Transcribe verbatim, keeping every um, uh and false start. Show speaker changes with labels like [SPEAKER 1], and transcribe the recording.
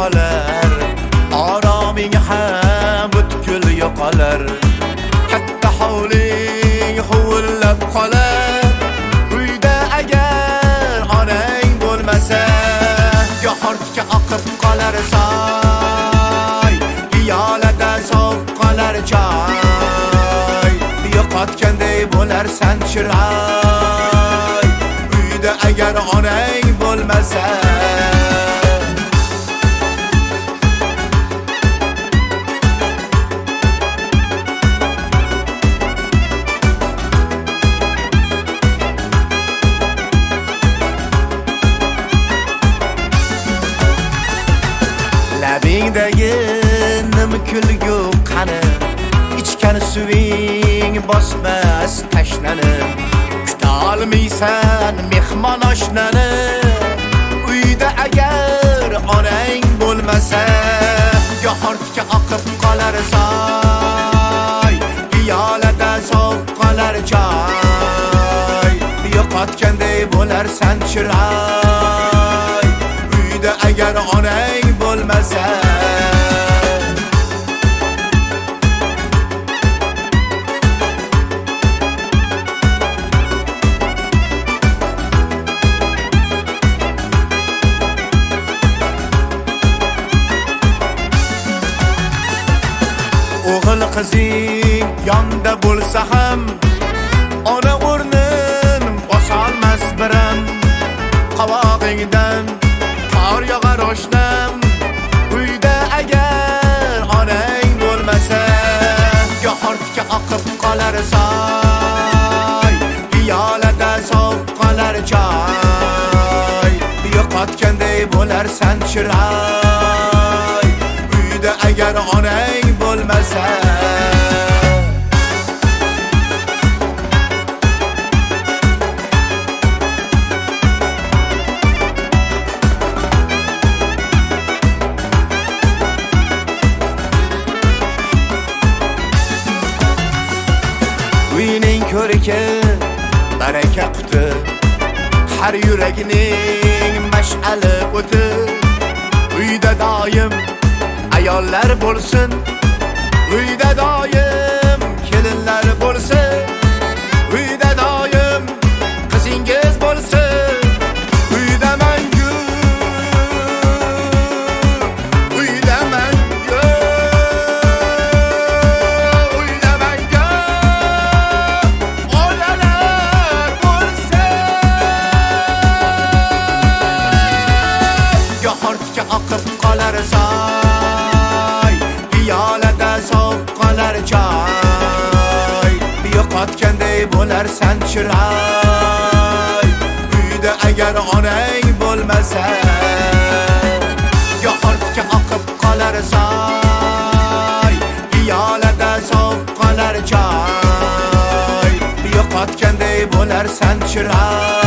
[SPEAKER 1] qolar, oroming ham butkul yo'qolar. Katta hovling huvillab qolar, uyda agar onang bo'lmasa, yo'qortga oqib qolar soy, piyolada sovib qolar choy, yo'qotganday bo'larsan chiroy, uyda agar onang bo'lmasa. Labingdagi nim kulgu qani, ichgan suving bosmas tashnani. Kuta olmaysan mehmon oshnani, uyda agar onang bo'lmasa, yo'qortga oqib qolar soy, piyolada sovib qolar choy, yo'qotganday bo'larsan chiroy, uyda agar onang bo'lmasa. O'g'il qizing yonda bo'lsa ham, ona o'rnin bosolmas biram. Qovog'ingdan qor yog'ar oshnam, uyda agar onang bo'lmasa, yo'qortga oqib qolar soy, piyolada sovib qolar choy, yo'qotganday bo'larsan chiroy, uyda agar onang bo'lmasa. Uyning ko'rki baraka quti, har yurakning mash'ali o'ti. Uyda doim ayollar bo'lsin, uyda doim kelinlar bo'lsin, uyda doim qizingiz bo'lsin, uyda mangu, uyda mangu, uyda mangu onalar bo'lsin. Yo'qortga oqib qolar soy, piyolada sovib qolar choy, yo'qotganday bo'larsan chiroy, uyda agar onang bo'lmasa. Yo'qortga oqib qolar soy, piyolada sovib qolar choy, yo'qotganday bo'larsan chiroy.